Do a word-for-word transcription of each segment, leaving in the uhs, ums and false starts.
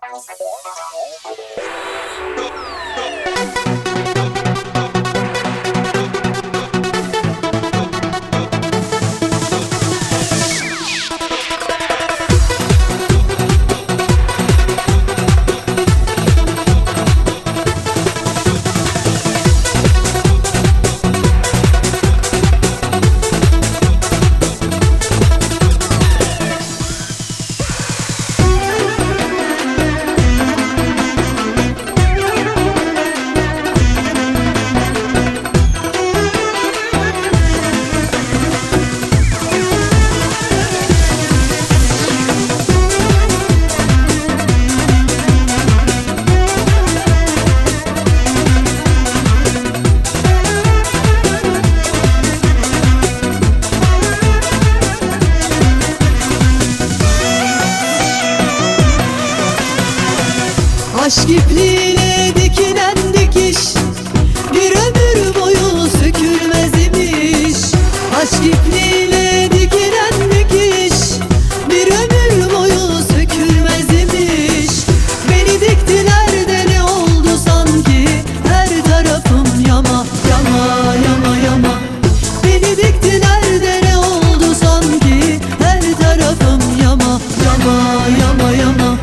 Aşk ipliğiyle dikilen dikiş bir ömür boyu sökülmez imiş. Aşk ipliğiyle dikilen dikiş bir ömür boyu sökülmez imiş. Beni diktiler de ne oldu sanki, her tarafım yama yama yama yama. Beni diktiler de ne oldu sanki, her tarafım yama yama yama yama.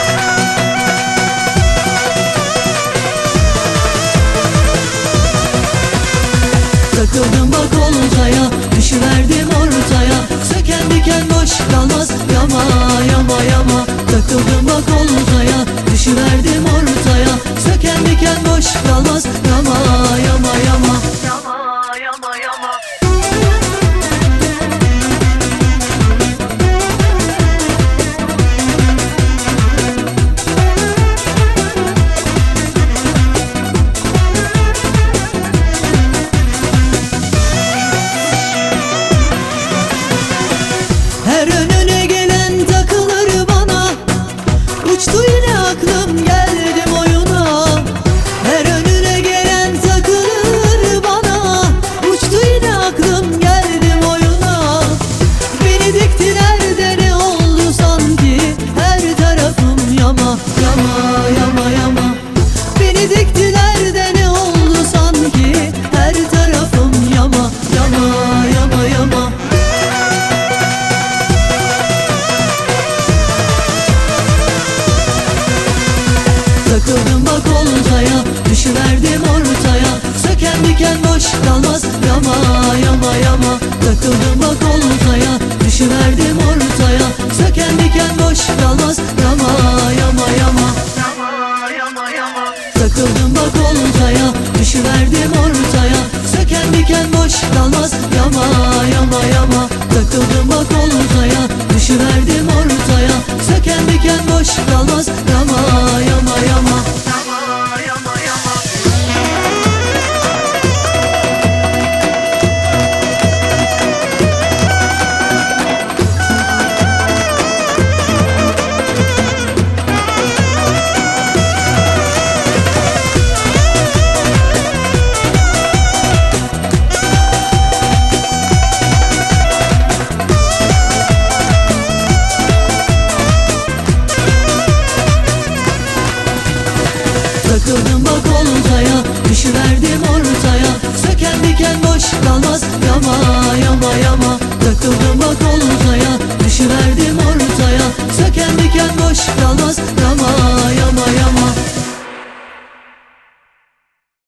Takıldım bak oltaya, düşüverdim ortaya. Söken diken boş kalmaz, yama yama yama. Takıldım bak oltaya, düşüverdim ortaya. Söken diken boş kalmaz, yama yama yama. Yama yama yama. Her önüne gelen takılır bana, uçtu yine aklım geldim oyuna. Her önüne gelen takılır bana, uçtu yine aklım geldim oyuna. Beni diktiler de ne oldu sanki, her tarafım yama yama yama yama. Beni diktiler de ne oldu sanki, her tarafım yama yama yama yama. Takıldım bak oltaya, düşüverdim ortaya. Söken diken boş kalmaz, yama yama yama. Takıldım bak oltaya, düşüverdim ortaya. Söken diken boş kalmaz, yama yama yama. Yama yama yama. Takıldım bak oltaya, düşüverdim ortaya. Söken diken boş kalmaz, yama yama yama. Takıldım bak oltaya, düşüverdim ortaya. Söken diken boş kalmaz, yama yama yama. Yama yama yama. Takıldım bak oltaya, düşüverdim ortaya. Söken diken boş kalmaz, yama yama yama. Takıldım bak oltaya, düşüverdim ortaya. Söken diken boş kalmaz,